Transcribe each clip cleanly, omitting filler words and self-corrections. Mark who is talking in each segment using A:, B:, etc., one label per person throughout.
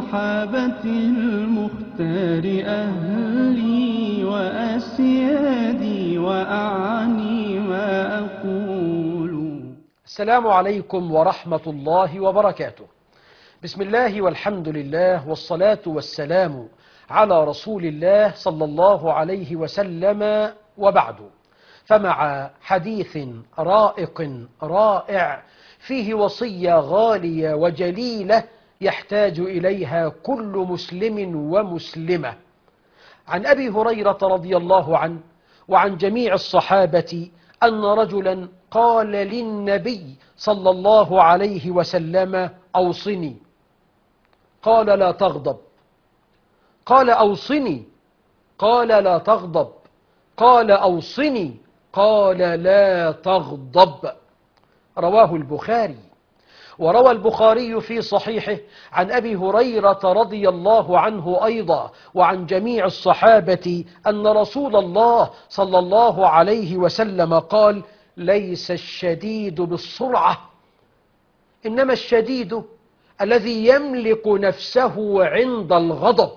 A: الصحابة المختار أهلي وأسيادي وأعني ما أقول.
B: السلام عليكم ورحمة الله وبركاته. بسم الله والحمد لله والصلاة والسلام على رسول الله صلى الله عليه وسلم، وبعد، فمع حديث رائق رائع فيه وصية غالية وجليلة يحتاج إليها كل مسلم ومسلمة، عن أبي هريرة رضي الله عنه وعن جميع الصحابة أن رجلا قال للنبي صلى الله عليه وسلم: أوصني. قال: لا تغضب. قال: أوصني. قال: لا تغضب. قال: أوصني. قال: لا تغضب. رواه البخاري. وروى البخاري في صحيحه عن أبي هريرة رضي الله عنه أيضا وعن جميع الصحابة أن رسول الله صلى الله عليه وسلم قال: ليس الشديد بالسرعة، إنما الشديد الذي يملك نفسه عند الغضب.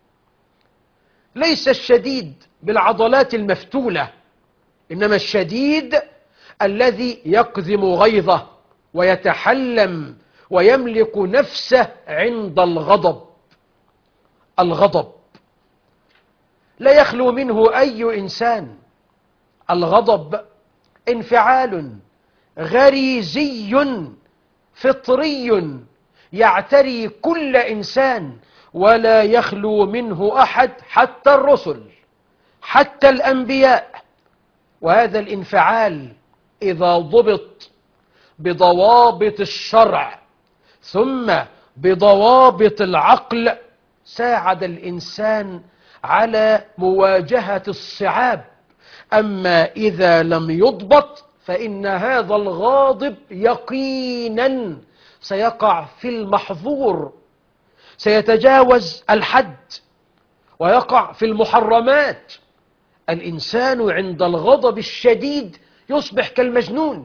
B: ليس الشديد بالعضلات المفتولة، إنما الشديد الذي يكظم غيظه ويتحلم ويملك نفسه عند الغضب. الغضب لا يخلو منه أي إنسان. الغضب انفعال غريزي فطري يعتري كل إنسان، ولا يخلو منه أحد، حتى الرسل، حتى الأنبياء. وهذا الانفعال إذا ضبط بضوابط الشرع ثم بضوابط العقل ساعد الإنسان على مواجهة الصعاب. أما إذا لم يضبط فإن هذا الغاضب يقينا سيقع في المحظور، سيتجاوز الحد ويقع في المحرمات. الإنسان عند الغضب الشديد يصبح كالمجنون،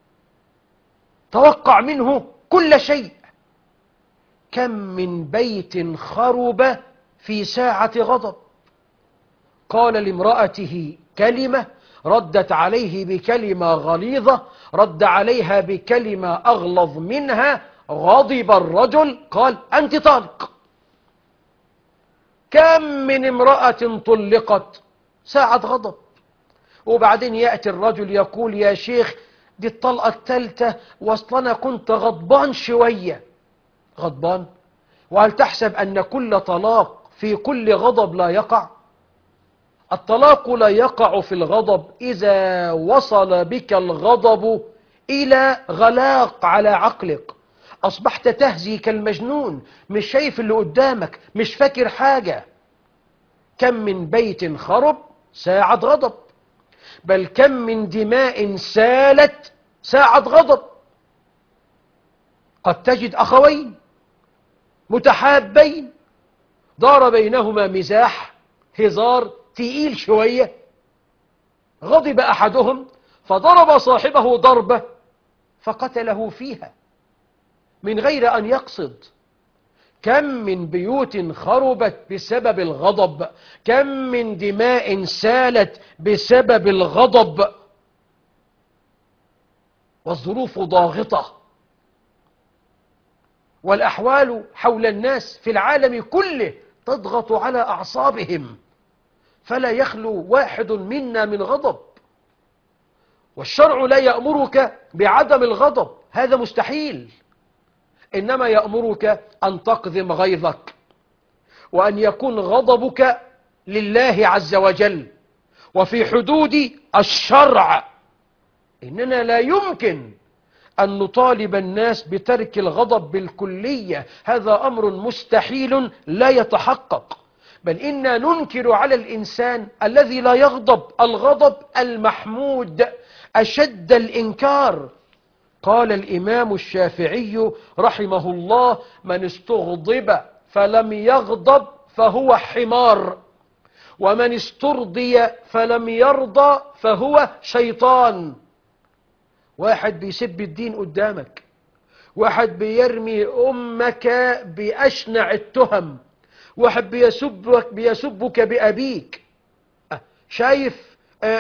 B: توقع منه كل شيء. كم من بيت خرب في ساعة غضب. قال لامرأته كلمة، ردت عليه بكلمة غليظة، رد عليها بكلمة أغلظ منها، غضب الرجل، قال: أنت طالق. كم من امرأة طلقت ساعة غضب، وبعدين يأتي الرجل يقول: يا شيخ دي الطلقة الثالثة، واصل أنا كنت غضبان شوية. غضبان؟ وهل تحسب أن كل طلاق في كل غضب لا يقع؟ الطلاق لا يقع في الغضب إذا وصل بك الغضب إلى غلاق على عقلك، أصبحت تهزي كالمجنون، مش شايف اللي قدامك، مش فاكر حاجة. كم من بيت خرب ساعة غضب، بل كم من دماء سالت ساعة غضب. قد تجد أخوين متحابين دار بينهما مزاح، هزار تقيل شوية، غضب أحدهم فضرب صاحبه ضربة فقتله فيها من غير أن يقصد. كم من بيوت خربت بسبب الغضب، كم من دماء سالت بسبب الغضب. والظروف ضاغطة، والأحوال حول الناس في العالم كله تضغط على أعصابهم، فلا يخلو واحد منا من غضب. والشرع لا يأمرك بعدم الغضب، هذا مستحيل، إنما يأمرك أن تقذم غيظك، وأن يكون غضبك لله عز وجل وفي حدود الشرع. إننا لا يمكن أن نطالب الناس بترك الغضب بالكلية، هذا أمر مستحيل لا يتحقق، بل إنا ننكر على الإنسان الذي لا يغضب الغضب المحمود أشد الإنكار. قال الإمام الشافعي رحمه الله: من استغضب فلم يغضب فهو حمار، ومن استرضي فلم يرضى فهو شيطان. واحد بيسب الدين قدامك واحد بيرمي أمك بأشنع التهم، واحد بيسبك بأبيك. شايف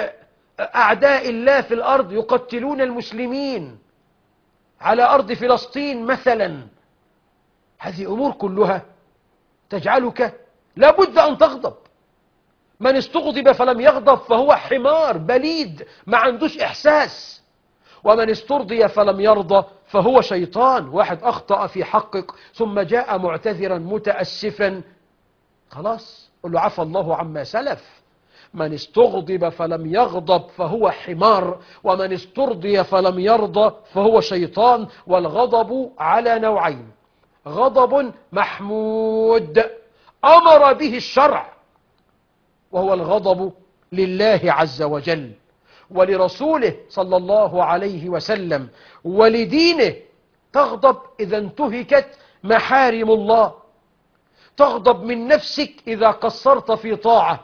B: أعداء الله في الأرض يقتلون المسلمين على أرض فلسطين مثلا. هذه أمور كلها تجعلك لابد أن تغضب. من استغضب فلم يغضب فهو حمار بليد ما عندوش إحساس، ومن استرضي فلم يرضى فهو شيطان. واحد أخطأ في حقك ثم جاء معتذرا متأسفا، خلاص قل له عفى الله عما سلف. من استغضب فلم يغضب فهو حمار، ومن استرضي فلم يرضى فهو شيطان. والغضب على نوعين: غضب محمود أمر به الشرع، وهو الغضب لله عز وجل ولرسوله صلى الله عليه وسلم ولدينه. تغضب إذا انتهكت محارم الله، تغضب من نفسك إذا قصرت في طاعة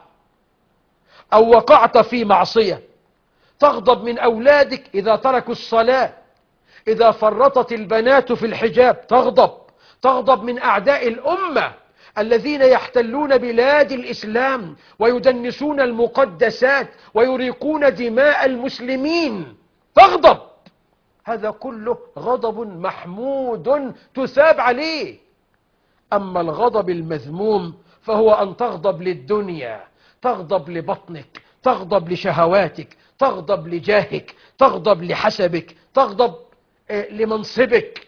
B: أو وقعت في معصية، تغضب من أولادك إذا تركوا الصلاة، إذا فرطت البنات في الحجاب تغضب من أعداء الأمة الذين يحتلون بلاد الإسلام ويدنسون المقدسات ويريقون دماء المسلمين، تغضب. هذا كله غضب محمود تثاب عليه. أما الغضب المذموم فهو أن تغضب للدنيا، تغضب لبطنك، تغضب لشهواتك، تغضب لجاهك، تغضب لحسبك، تغضب لمنصبك.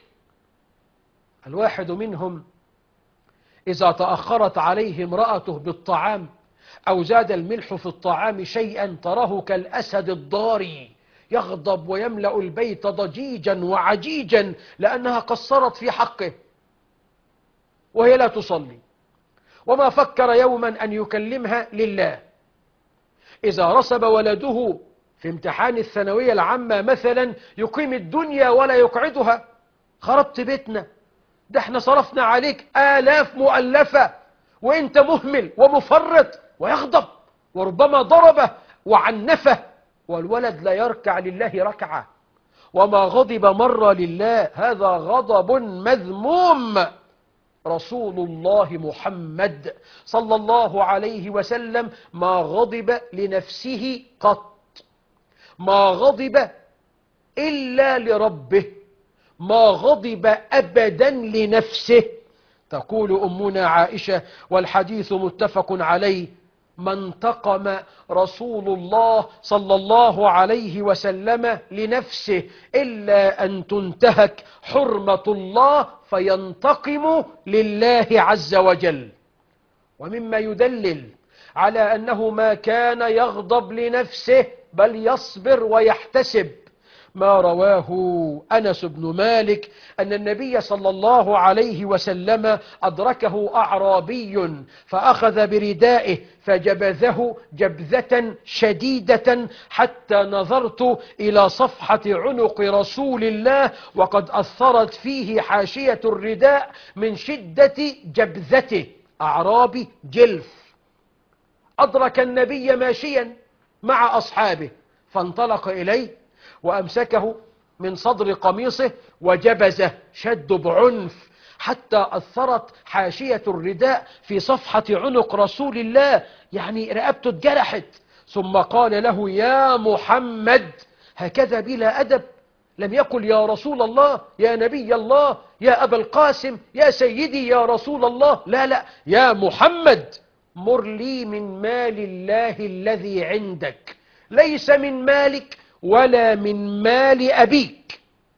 B: الواحد منهم إذا تأخرت عليه امرأته بالطعام أو زاد الملح في الطعام شيئا تراه كالأسد الضاري، يغضب ويملأ البيت ضجيجا وعجيجا لأنها قصرت في حقه وهي لا تصلي، وما فكر يوما أن يكلمها لله. إذا رسب ولده في امتحان الثانوية العامة مثلا يقيم الدنيا ولا يقعدها: خربت بيتنا، ده احنا صرفنا عليك آلاف مؤلفة وانت مهمل ومفرط، ويغضب وربما ضربه وعنفه، والولد لا يركع لله ركعة، وما غضب مرة لله. هذا غضب مذموم. رسول الله محمد صلى الله عليه وسلم ما غضب لنفسه قط، ما غضب إلا لربه، ما غضب أبدا لنفسه. تقول أمنا عائشة والحديث متفق عليه: ما انتقم رسول الله صلى الله عليه وسلم لنفسه إلا أن تنتهك حرمة الله فينتقم لله عز وجل. ومما يدلل على أنه ما كان يغضب لنفسه بل يصبر ويحتسب ما رواه أنس بن مالك أن النبي صلى الله عليه وسلم أدركه أعرابي فأخذ بردائه فجبذه جبذة شديدة حتى نظرت إلى صفحة عنق رسول الله وقد أثرت فيه حاشية الرداء من شدة جبذته. أعرابي جلف أدرك النبي ماشيا مع أصحابه فانطلق إليه وأمسكه من صدر قميصه وجبزه، شد بعنف حتى أثرت حاشية الرداء في صفحة عنق رسول الله، يعني رقبته اتجرحت. ثم قال له: يا محمد، هكذا بلا أدب؟ لم يقل يا رسول الله، يا نبي الله، يا أبا القاسم، يا سيدي يا رسول الله، لا، يا محمد، مر لي من مال الله الذي عندك، ليس من مالك ولا من مال أبيك.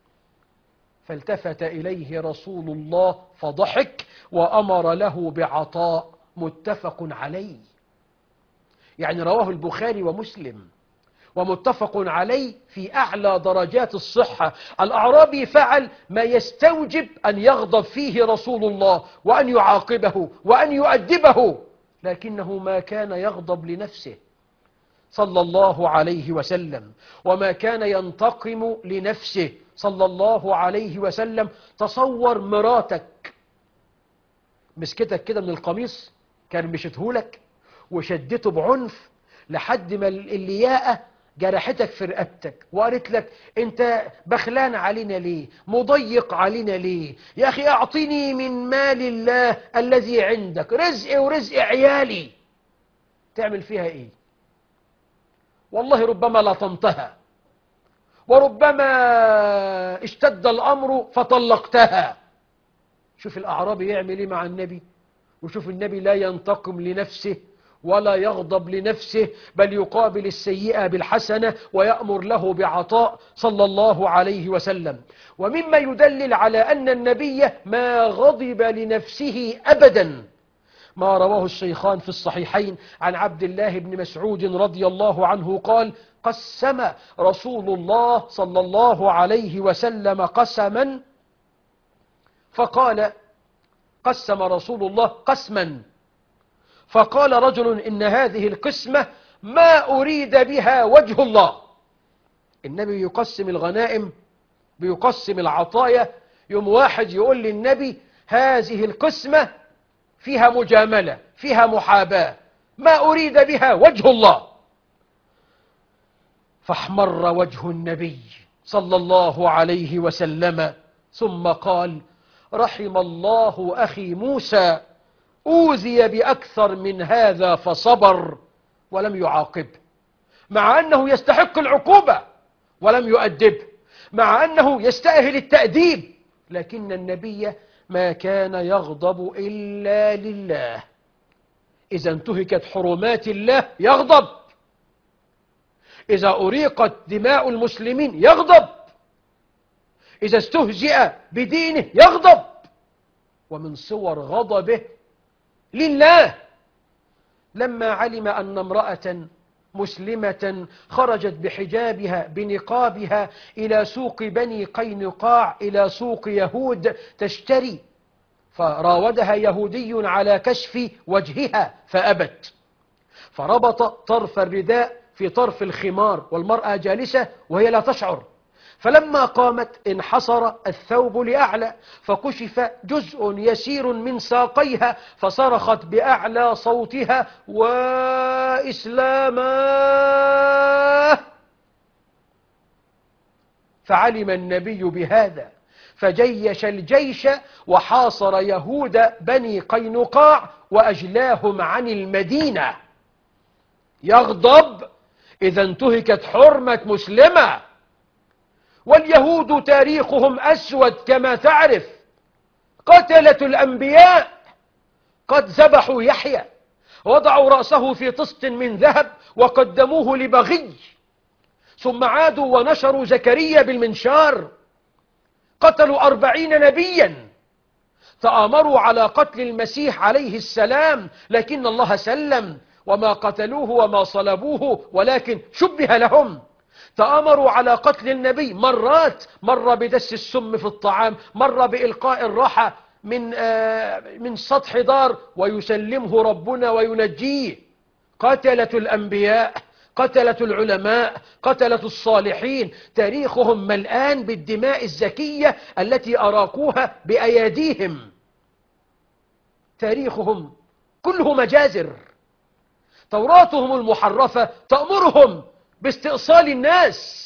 B: فالتفت إليه رسول الله فضحك وأمر له بعطاء، متفق عليه. يعني رواه البخاري ومسلم ومتفق عليه في أعلى درجات الصحة. الأعرابي فعل ما يستوجب أن يغضب فيه رسول الله وأن يعاقبه وأن يؤدبه، لكنه ما كان يغضب لنفسه صلى الله عليه وسلم، وما كان ينتقم لنفسه صلى الله عليه وسلم. تصور مراتك مسكتك كده من القميص، كان مشتهولك وشدته بعنف لحد ما اللياقة جرحتك في رقبتك وقالت لك انت بخلان علينا ليه، مضيق علينا ليه، يا اخي اعطيني من مال الله الذي عندك، رزقي ورزق عيالي، تعمل فيها ايه؟ والله ربما لطمتها، وربما اشتد الامر فطلقتها. شوف الاعرابي يعمل ايه مع النبي، وشوف النبي لا ينتقم لنفسه ولا يغضب لنفسه، بل يقابل السيئة بالحسنة ويأمر له بعطاء صلى الله عليه وسلم. ومما يدلل على أن النبي ما غضب لنفسه أبدا ما رواه الشيخان في الصحيحين عن عبد الله بن مسعود رضي الله عنه قال: قسم رسول الله صلى الله عليه وسلم قسما، فقال: قسم رسول الله قسما، فقال رجل: إن هذه القسمة ما أريد بها وجه الله. النبي يقسم الغنائم، بيقسم العطايا، يوم واحد يقول للنبي: هذه القسمة فيها مجاملة، فيها محاباة، ما أريد بها وجه الله. فاحمر وجه النبي صلى الله عليه وسلم، ثم قال: رحم الله أخي موسى، أوذي بأكثر من هذا فصبر ولم يعاقبه، مع أنه يستحق العقوبة ولم يؤدبه، مع أنه يستأهل التأديب، لكن النبي ما كان يغضب إلا لله. إذا انتهكت حرمات الله يغضب، إذا أريقت دماء المسلمين يغضب، إذا استهزئ بدينه يغضب. ومن صور غضبه لله لما علم أن امرأة مسلمة خرجت بحجابها بنقابها إلى سوق بني قينقاع، إلى سوق يهود تشتري، فراودها يهودي على كشف وجهها فأبت، فربط طرف الرداء في طرف الخمار والمرأة جالسة وهي لا تشعر، فلما قامت انحصر الثوب لأعلى، فكشف جزء يسير من ساقيها، فصرخت بأعلى صوتها: وإسلاما! فعلم النبي بهذا فجيش الجيش وحاصر يهود بني قينقاع وأجلاهم عن المدينة. يغضب إذا انتهكت حرمة مسلمة. واليهود تاريخهم أسود كما تعرف، قتلة الأنبياء، قد ذبحوا يحيى وضعوا رأسه في طست من ذهب وقدموه لبغي، ثم عادوا ونشروا زكريا بالمنشار، قتلوا 40 نبيا، تآمروا على قتل المسيح عليه السلام، لكن الله سلم، وما قتلوه وما صلبوه ولكن شبه لهم. تآمروا على قتل النبي مرات، مرة بدس السم في الطعام، مرة بإلقاء الرحى من سطح دار ويسلمه ربنا وينجيه. قتلة الأنبياء، قتلة العلماء، قتلة الصالحين، تاريخهم ملآن بالدماء الزكية التي أراقوها بأياديهم. تاريخهم كله مجازر. توراتهم المحرفة تأمرهم باستئصال الناس.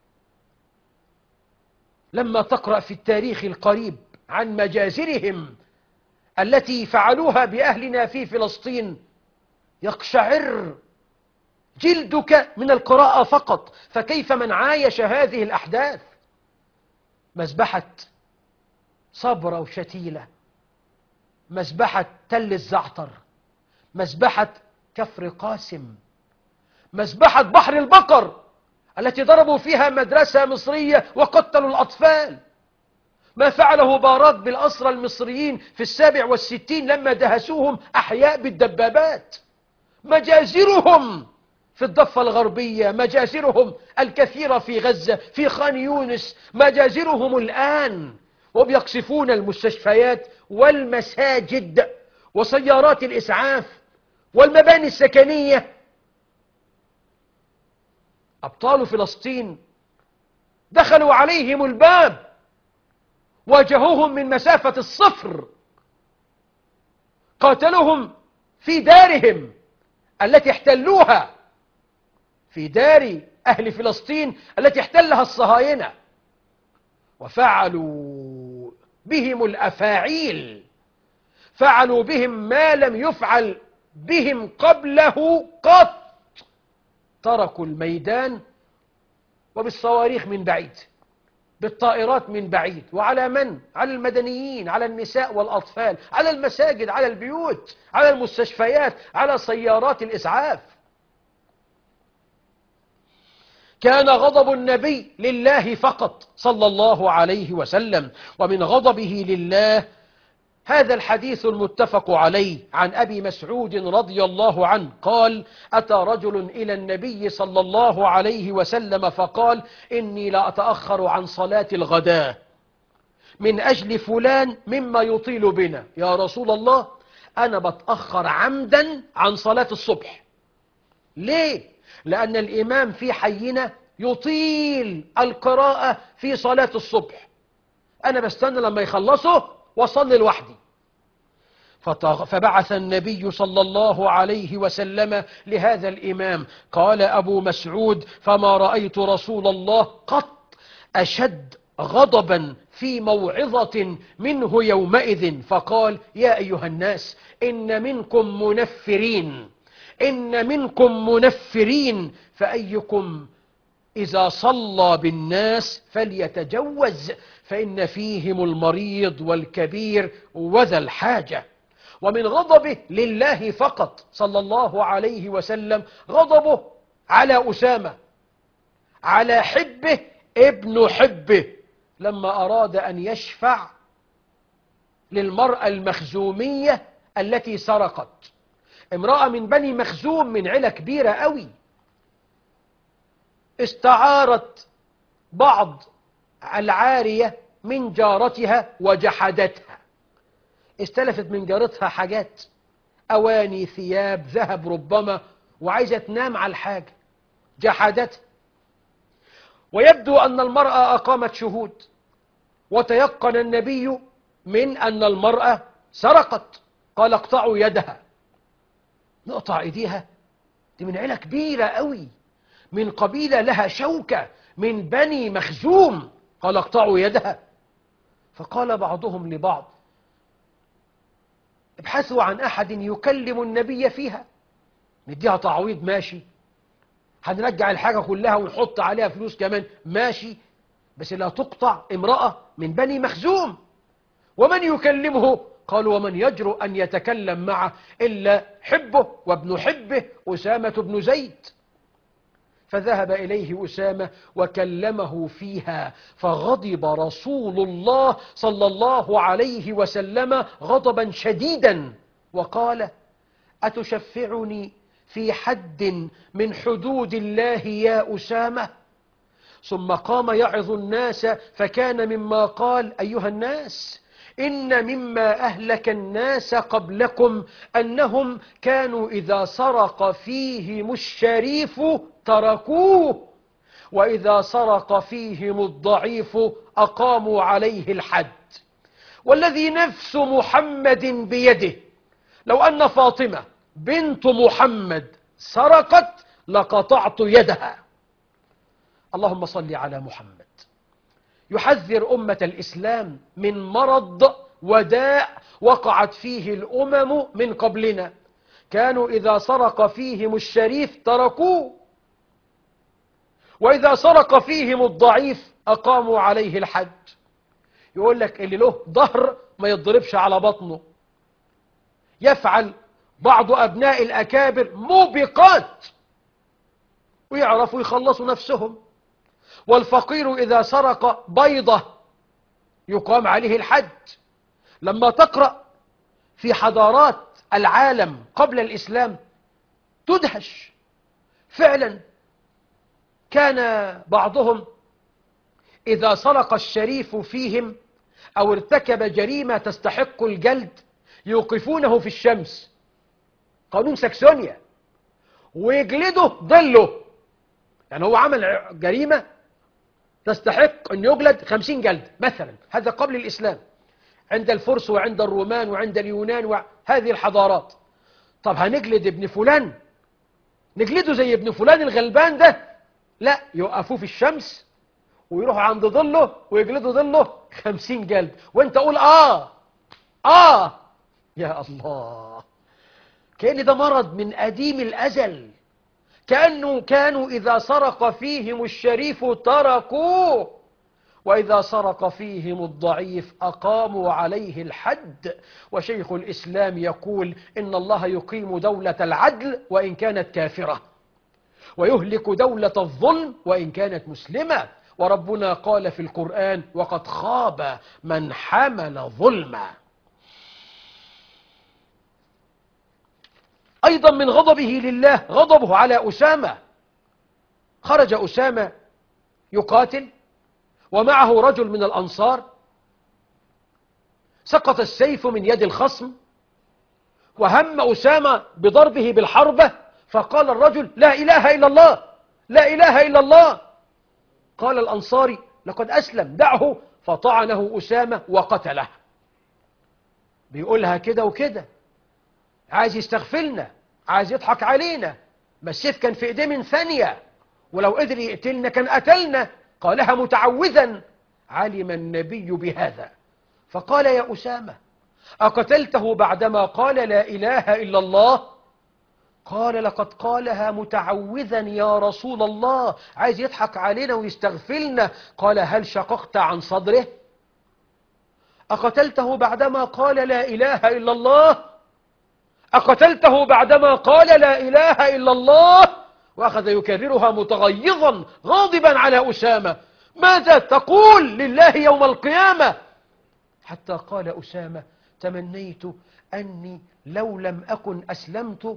B: لما تقرأ في التاريخ القريب عن مجازرهم التي فعلوها بأهلنا في فلسطين يقشعر جلدك من القراءة فقط، فكيف من عايش هذه الأحداث؟ مذبحة صبرا وشتيلة، مذبحة تل الزعتر، مذبحة كفر قاسم، مذبحة بحر البقر التي ضربوا فيها مدرسة مصرية وقتلوا الأطفال، ما فعله باراك بالأسرى المصريين في 67 لما دهسوهم أحياء بالدبابات. مجازرهم في الضفة الغربية، مجازرهم الكثيرة في غزة، في خان يونس، مجازرهم الآن، وبيقصفون المستشفيات والمساجد وسيارات الإسعاف والمباني السكنية. أبطال فلسطين دخلوا عليهم الباب، واجهوهم من مسافة الصفر، قاتلوهم في دارهم التي احتلوها، في دار أهل فلسطين التي احتلها الصهاينة، وفعلوا بهم الأفاعيل، فعلوا بهم ما لم يفعل بهم قبله قط. تركوا الميدان وبالصواريخ من بعيد، بالطائرات من بعيد، وعلى من؟ على المدنيين، على النساء والأطفال، على المساجد، على البيوت، على المستشفيات، على سيارات الإسعاف. كان غضب النبي لله فقط صلى الله عليه وسلم. ومن غضبه لله هذا الحديث المتفق عليه عن أبي مسعود رضي الله عنه قال: أتى رجل إلى النبي صلى الله عليه وسلم فقال: إني لا أتأخر عن صلاة الغداء من أجل فلان مما يطيل بنا. يا رسول الله، أنا بتأخر عمدا عن صلاة الصبح. ليه؟ لأن الإمام في حينا يطيل القراءة في صلاة الصبح، أنا بستنى لما يخلصه وصلي لوحدي. فبعث النبي صلى الله عليه وسلم لهذا الإمام. قال أبو مسعود: فما رأيت رسول الله قط أشد غضبا في موعظة منه يومئذ، فقال: يا أيها الناس، إن منكم منفرين، إن منكم منفرين، فأيكم إذا صلى بالناس فليتجوز، فإن فيهم المريض والكبير وذا الحاجة. ومن غضبه لله فقط صلى الله عليه وسلم غضبه على أسامة، على حبه ابن حبه، لما أراد أن يشفع للمرأة المخزومية التي سرقت. امرأة من بني مخزوم، من عيلة كبيرة قوي، استعارت بعض العارية من جارتها وجحدتها. استلفت من جارتها حاجات، أواني، ثياب، ذهب ربما، وعايزة تنام على الحاجة، جحدتها. ويبدو أن المرأة أقامت شهود، وتيقن النبي من أن المرأة سرقت. قال: اقطعوا يدها. نقطع ايديها؟ دي من عيلة كبيرة قوي، من قبيلة لها شوكة، من بني مخزوم. قال: اقطعوا يدها. فقال بعضهم لبعض: ابحثوا عن أحد يكلم النبي فيها، نديها تعويض ماشي، هنرجع الحاجة كلها ونحط عليها فلوس كمان ماشي، بس لا تقطع امرأة من بني مخزوم. ومن يكلمه؟ قالوا: ومن يجرؤ أن يتكلم معه إلا حبه وابن حبه أسامة بن زيد. فذهب إليه أسامة وكلمه فيها، فغضب رسول الله صلى الله عليه وسلم غضبا شديدا، وقال: أتشفعني في حد من حدود الله يا أسامة؟ ثم قام يعظ الناس، فكان مما قال: أيها الناس، إن مما أهلك الناس قبلكم أنهم كانوا إذا سرق فيهم الشريف تركوه، وإذا سرق فيهم الضعيف أقاموا عليه الحد. والذي نفس محمد بيده، لو أن فاطمة بنت محمد سرقت لقطعت يدها. اللهم صل على محمد. يحذر أمة الإسلام من مرض وداء وقعت فيه الأمم من قبلنا، كانوا إذا سرق فيهم الشريف تركوه، وإذا سرق فيهم الضعيف أقاموا عليه الحد. يقول لك اللي له ظهر ما يضربش على بطنه. يفعل بعض أبناء الأكابر موبقات ويعرفوا يخلصوا نفسهم. والفقير إذا سرق بيضة يقام عليه الحد. لما تقرأ في حضارات العالم قبل الإسلام تدهش. فعلا كان بعضهم إذا سرق الشريف فيهم أو ارتكب جريمة تستحق الجلد يوقفونه في الشمس، قانون ساكسونيا، ويجلده ظله. يعني هو عمل جريمة تستحق أن يجلد 50 جلد مثلا، هذا قبل الإسلام، عند الفرس وعند الرومان وعند اليونان وهذه الحضارات. طب هنجلد ابن فلان، نجلده زي ابن فلان الغلبان ده؟ لا، يوقفوه في الشمس ويروحوا عند ظله ويجلدوا ظله 50 جلد، وانت قول يا الله. كأن ده مرض من قديم الأزل، كانوا إذا سرق فيهم الشريف تركوه، وإذا سرق فيهم الضعيف أقاموا عليه الحد. وشيخ الإسلام يقول إن الله يقيم دولة العدل وإن كانت كافرة، ويهلك دولة الظلم وإن كانت مسلمة. وربنا قال في القرآن: وقد خاب من حمل ظلما. أيضا من غضبه لله غضبه على أسامة. خرج أسامة يقاتل ومعه رجل من الأنصار، سقط السيف من يد الخصم، وهم أسامة بضربه بالحربة، فقال الرجل: لا إله إلا الله، لا إله إلا الله. قال الأنصاري: لقد أسلم، دعه. فطعنه أسامة وقتله. بيقولها كده وكده، عايز يستغفلنا، عايز يضحك علينا، ما السيف كان في ايديه من ثانية، ولو قدر يقتلنا كان قتلنا. قالها متعوذا، علم النبي بهذا فقال: يا أسامة، أقتلته بعدما قال لا إله إلا الله؟ قال: لقد قالها متعوذا يا رسول الله، عايز يضحك علينا ويستغفلنا. قال: هل شققت عن صدره؟ أقتلته بعدما قال لا إله إلا الله؟ أقتلته بعدما قال لا إله إلا الله؟ وأخذ يكررها متغيظا غاضبا على أسامة: ماذا تقول لله يوم القيامة؟ حتى قال أسامة: تمنيت أني لو لم أكن أسلمت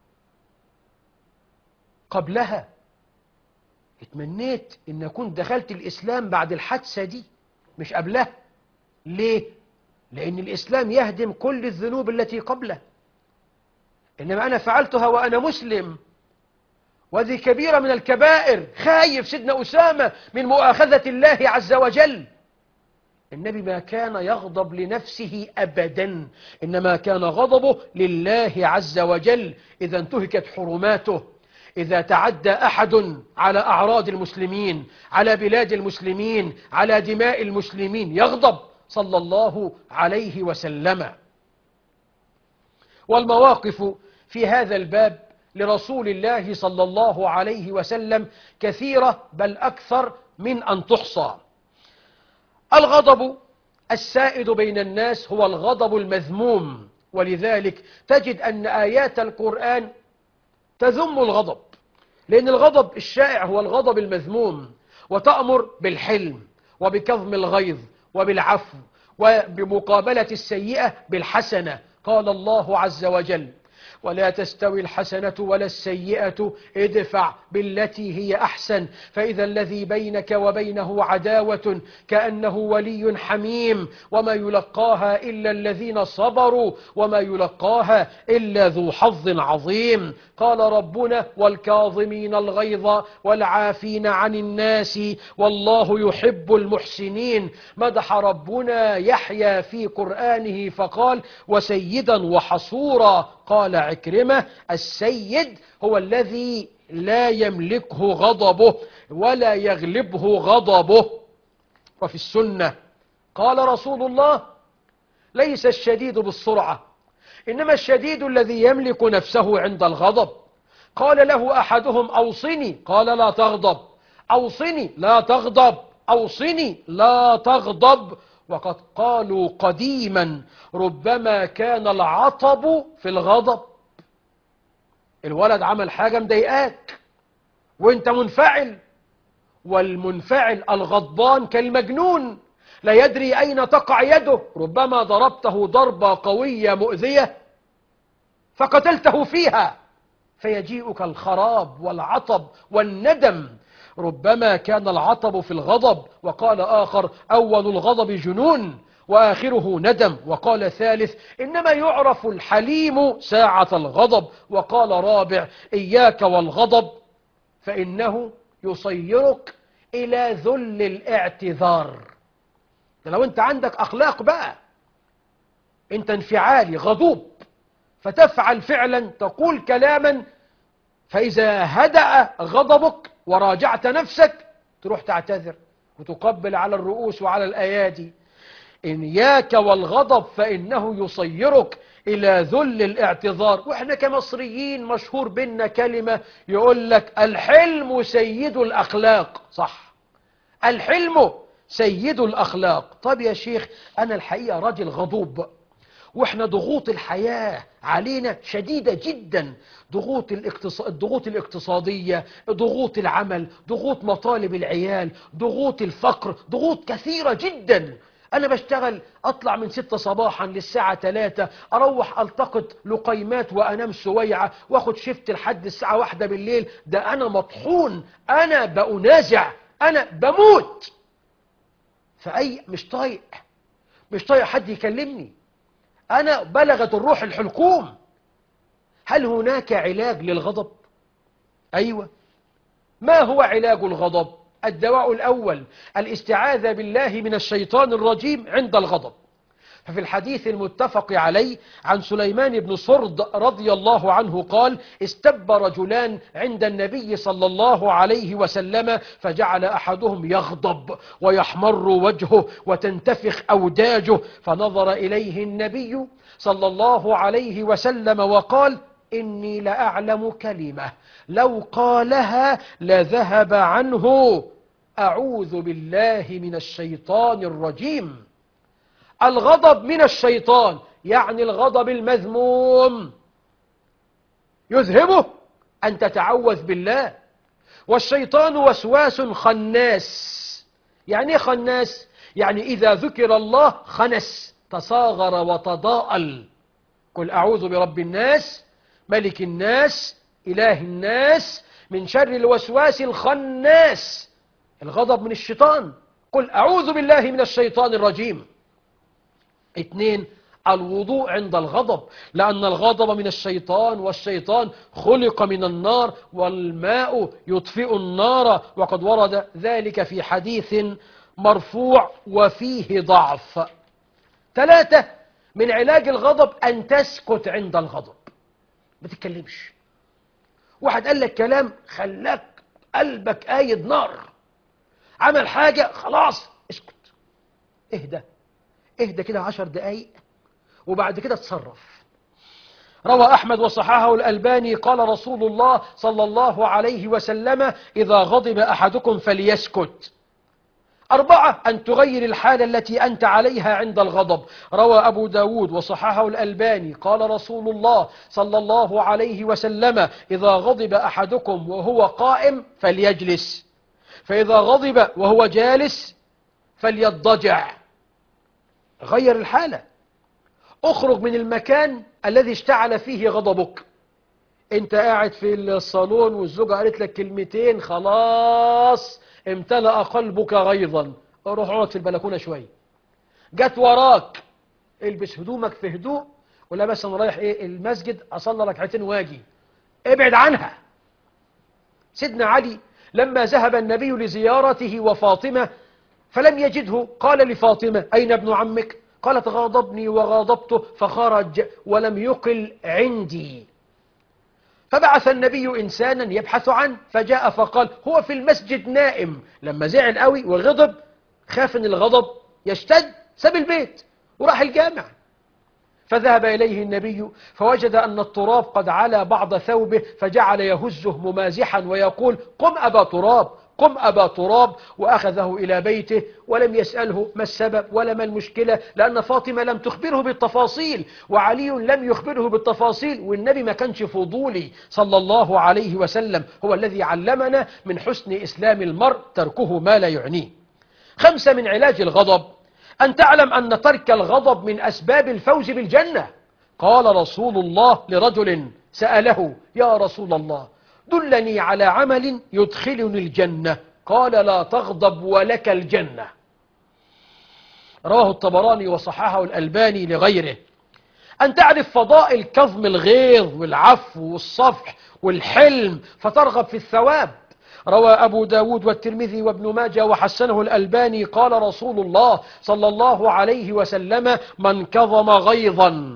B: قبلها، اتمنيت أن أكون دخلت الإسلام بعد الحادثة دي مش قبلها. ليه؟ لأن الإسلام يهدم كل الذنوب التي قبله، إنما أنا فعلتها وأنا مسلم، وهذه كبيرة من الكبائر. خايف سيدنا أسامة من مؤاخذة الله عز وجل. النبي ما كان يغضب لنفسه أبدا، إنما كان غضبه لله عز وجل. إذا انتهكت حرماته، إذا تعدى أحد على أعراض المسلمين، على بلاد المسلمين، على دماء المسلمين، يغضب صلى الله عليه وسلم. والمواقف في هذا الباب لرسول الله صلى الله عليه وسلم كثيرة، بل أكثر من أن تحصى. الغضب السائد بين الناس هو الغضب المذموم، ولذلك تجد أن آيات القرآن تذم الغضب، لأن الغضب الشائع هو الغضب المذموم، وتأمر بالحلم وبكظم الغيظ وبالعفو وبمقابلة السيئة بالحسنة. قال الله عز وجل: ولا تستوي الحسنة ولا السيئة ادفع بالتي هي أحسن فإذا الذي بينك وبينه عداوة كأنه ولي حميم وما يلقاها إلا الذين صبروا وما يلقاها إلا ذو حظ عظيم. قال ربنا: والكاظمين الغيظ والعافين عن الناس والله يحب المحسنين. مدح ربنا يحيى في قرآنه فقال: وسيدا وحصورا. قال عكرمة: السيد هو الذي لا يملكه غضبه ولا يغلبه غضبه. وفي السنة قال رسول الله: ليس الشديد بالسرعة، إنما الشديد الذي يملك نفسه عند الغضب. قال له أحدهم: أوصني. قال: لا تغضب. أوصني: لا تغضب. أوصني: لا تغضب. وقد قالوا قديما: ربما كان العطب في الغضب. الولد عمل حاجة مضايقاك وانت منفعل، والمنفعل الغضبان كالمجنون لا يدري أين تقع يده. ربما ضربته ضربة قوية مؤذية فقتلته فيها، فيجيئك الخراب والعطب والندم. ربما كان العطب في الغضب. وقال آخر: أول الغضب جنون وآخره ندم. وقال ثالث: إنما يعرف الحليم ساعة الغضب. وقال رابع: إياك والغضب فإنه يصيرك إلى ذل الاعتذار. ده لو أنت عندك أخلاق بقى، أنت انفعالي غضوب فتفعل فعلا، تقول كلاما، فإذا هدأ غضبك وراجعت نفسك تروح تعتذر وتقبل على الرؤوس وعلى الأيادي. إياك والغضب فإنه يصيرك إلى ذل الاعتذار. وإحنا كمصريين مشهور بينا كلمة يقول لك الحلم سيد الأخلاق. صح، الحلم سيد الأخلاق. طب يا شيخ أنا الحقيقة راجل غضوب، وإحنا ضغوط الحياة علينا شديدة جدا، الضغوط الاقتصادية، ضغوط العمل، ضغوط مطالب العيال، ضغوط الفقر، ضغوط كثيرة جدا. أنا بشتغل أطلع من 6 صباحا للساعة 3، أروح ألتقط لقيمات وأنام سويعة وأخد شفت لحد الساعة 1 بالليل. ده أنا مطحون، أنا بأنازع، أنا بموت. مش طايق حد يكلمني. أنا بلغت الروح الحلقوم. هل هناك علاج للغضب؟ أيوة. ما هو علاج الغضب؟ الدواء الأول الاستعاذة بالله من الشيطان الرجيم عند الغضب. ففي الحديث المتفق عليه عن سليمان بن صرد رضي الله عنه قال: استب رجلان عند النبي صلى الله عليه وسلم، فجعل أحدهم يغضب ويحمر وجهه وتنتفخ أوداجه، فنظر إليه النبي صلى الله عليه وسلم وقال: إني لأعلم كلمة لو قالها لذهب عنه، أعوذ بالله من الشيطان الرجيم. الغضب من الشيطان، يعني الغضب المذموم، يذهبه أن تتعوذ بالله. والشيطان وسواس خناس. يعني ايه خناس؟ يعني إذا ذكر الله خنس، تصاغر وتضاءل. قل أعوذ برب الناس، ملك الناس، إله الناس، من شر الوسواس الخناس. الغضب من الشيطان. قل أعوذ بالله من الشيطان الرجيم. 2. الوضوء عند الغضب، لأن الغضب من الشيطان، والشيطان خلق من النار، والماء يطفئ النار، وقد ورد ذلك في حديث مرفوع وفيه ضعف. 3. من علاج الغضب أن تسكت عند الغضب، ما تتكلمش. واحد قال لك كلام خلاك قلبك قايد نار، عمل حاجة خلاص اسكت، اهدى كده 10 دقايق وبعد كده تصرف. روى أحمد وصححه الألباني قال رسول الله صلى الله عليه وسلم: إذا غضب أحدكم فليسكت. 4. أن تغير الحالة التي أنت عليها عند الغضب. روى أبو داود وصححه الألباني قال رسول الله صلى الله عليه وسلم: إذا غضب أحدكم وهو قائم فليجلس، فإذا غضب وهو جالس فليضجع. غير الحالة، اخرج من المكان الذي اشتعل فيه غضبك. انت قاعد في الصالون والزوجة قالت لك كلمتين، خلاص امتلأ قلبك غيظا، روح اقعد في البلكونة شوية. جت وراك، البس هدومك في هدوء، ولا بس انا رايح المسجد اصلي ركعتين واجي، ابعد عنها. سيدنا علي لما ذهب النبي لزيارته وفاطمة فلم يجده، قال لفاطمة: أين ابن عمك؟ قالت: غاضبني وغاضبته فخرج ولم يقل عندي. فبعث النبي إنسانا يبحث عنه، فجاء فقال: هو في المسجد نائم. لما زعل قوي وغضب، خاف ان الغضب يشتد، ساب البيت وراح الجامع. فذهب إليه النبي فوجد أن التراب قد علا بعض ثوبه، فجعل يهزه ممازحا ويقول: قم أبا تراب، قم أبا تراب. وأخذه إلى بيته ولم يسأله ما السبب ولا ما المشكلة، لأن فاطمة لم تخبره بالتفاصيل وعلي لم يخبره بالتفاصيل، والنبي ما كانش فضولي صلى الله عليه وسلم، هو الذي علمنا من حسن إسلام المرء تركه ما لا يعنيه. 5. من علاج الغضب أن تعلم أن ترك الغضب من أسباب الفوز بالجنة. قال رسول الله لرجل سأله: يا رسول الله دلني على عمل يدخلني الجنة. قال: لا تغضب ولك الجنة. رواه الطبراني وصححه الألباني لغيره. أن تعرف فضائل كظم الغيظ والعفو والصفح والحلم فترغب في الثواب. روى أبو داود والترمذي وابن ماجه وحسنه الألباني قال رسول الله صلى الله عليه وسلم: من كظم غيظا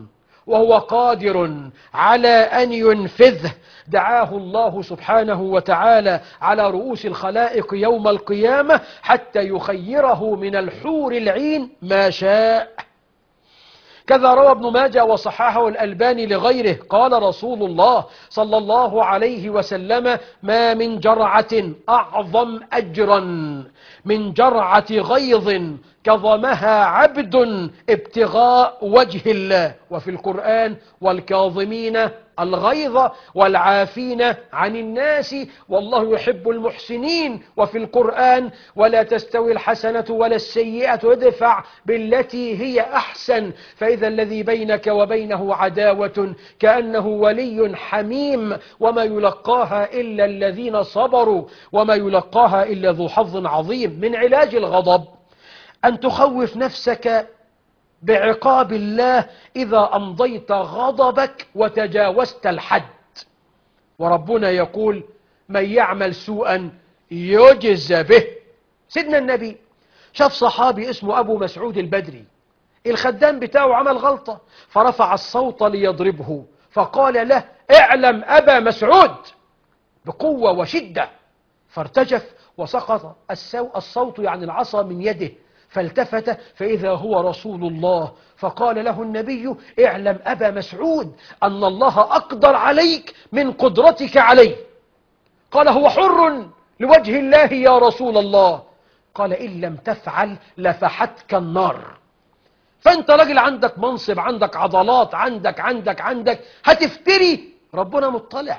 B: وهو قادر على أن ينفذه. دعاه الله سبحانه وتعالى على رؤوس الخلائق يوم القيامة حتى يخيره من الحور العين ما شاء. كذا روى ابن ماجه وصححه الألباني لغيره قال رسول الله صلى الله عليه وسلم: ما من جرعة أعظم أجرا من جرعة غيظ كظمها عبد ابتغاء وجه الله. وفي القرآن: والكاظمين الغيظ والعافين عن الناس والله يحب المحسنين. وفي القرآن: ولا تستوي الحسنة ولا السيئة ادفع بالتي هي أحسن فإذا الذي بينك وبينه عداوة كأنه ولي حميم وما يلقاها إلا الذين صبروا وما يلقاها إلا ذو حظ عظيم. من علاج الغضب أن تخوف نفسك بعقاب الله إذا أمضيت غضبك وتجاوزت الحد. وربنا يقول: من يعمل سوءا يجز به. سيدنا النبي شاف صحابي اسمه أبو مسعود البدري، الخدام بتاعه عمل غلطة فرفع الصوت ليضربه، فقال له: اعلم أبا مسعود، بقوة وشدة، فارتجف وسقط الصوت يعني العصا من يده، فالتفت فإذا هو رسول الله، فقال له النبي: اعلم أبا مسعود أن الله أقدر عليك من قدرتك عليه. قال: هو حر لوجه الله يا رسول الله. قال: إن لم تفعل لفحتك النار. فأنت راجل عندك منصب، عندك عضلات، عندك هتفتري، ربنا مطلع.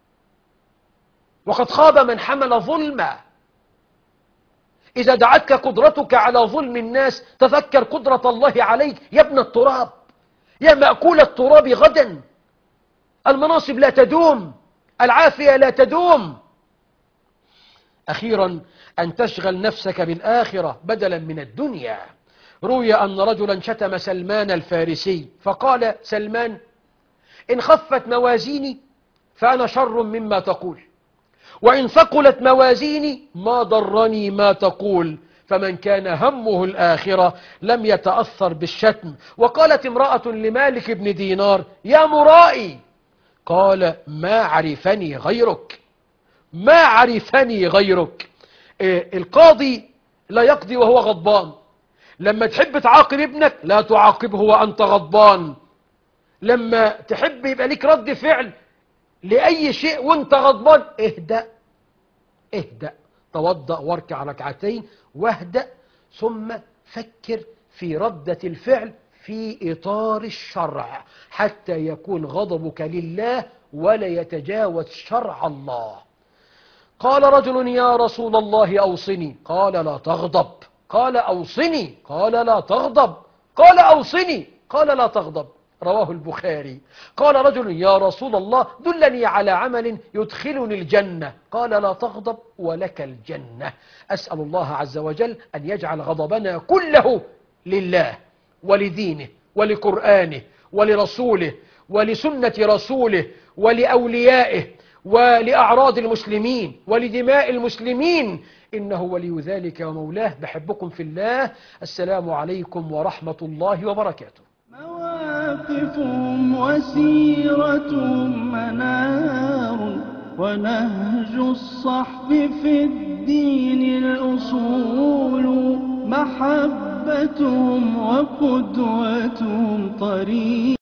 B: وقد خاب من حمل ظلما. إذا دعتك قدرتك على ظلم الناس تذكر قدرة الله عليك يا ابن التراب، يا مأكول التراب غدا. المناصب لا تدوم، العافية لا تدوم. أخيرا أن تشغل نفسك بالآخرة بدلا من الدنيا. روي أن رجلا شتم سلمان الفارسي فقال سلمان: إن خفت موازيني فأنا شر مما تقول، وإن ثقلت موازيني ما ضرني ما تقول. فمن كان همه الآخرة لم يتأثر بالشتم. وقالت امرأة لمالك بن دينار: يا مرائي. قال: ما عرفني غيرك، ما عرفني غيرك. القاضي لا يقضي وهو غضبان. لما تحب تعاقب ابنك لا تعاقبه وأنت غضبان. لما تحب يبقى لك رد فعل لأي شيء وانت غضبان اهدأ، توضأ واركع ركعتين واهدأ، ثم فكر في ردة الفعل في إطار الشرع حتى يكون غضبك لله ولا يتجاوز شرع الله. قال رجل: يا رسول الله أوصني. قال: لا تغضب. قال: أوصني. قال: لا تغضب. قال: أوصني. قال: لا تغضب. رواه البخاري. قال رجل: يا رسول الله دلني على عمل يدخلني الجنة. قال: لا تغضب ولك الجنة. أسأل الله عز وجل أن يجعل غضبنا كله لله ولدينه ولقرآنه ولرسوله ولسنة رسوله ولأوليائه ولأعراض المسلمين ولدماء المسلمين، إنه ولي ذلك ومولاه. بحبكم في الله. السلام عليكم ورحمة الله وبركاته.
A: مواقف وسيرة منار ونهج الصحب في الدين الأصول، محبتهم وقدوتهم طريق